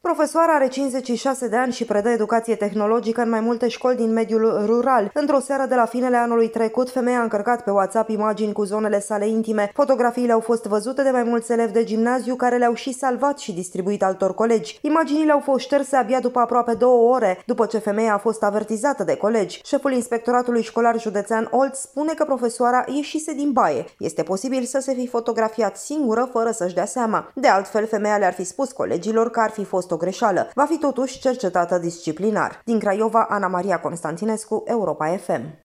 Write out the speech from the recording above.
Profesoara are 56 de ani și predă educație tehnologică în mai multe școli din mediul rural. Într-o seară de la finele anului trecut, femeia a încărcat pe WhatsApp imagini cu zonele sale intime. Fotografiile au fost văzute de mai mulți elevi de gimnaziu care le-au și salvat și distribuit altor colegi. Imaginile au fost șterse abia după aproape 2 ore, după ce femeia a fost avertizată de colegi. Șeful Inspectoratului Școlar Județean Olt spune că profesoara ieșise din baie. Este posibil să se fi fotografiat singură fără să-și dea seama. De altfel, femeia le-ar fi spus colegilor că ar fi fost o greșeală. Va fi totuși cercetată disciplinar. Din Craiova, Ana Maria Constantinescu, Europa FM.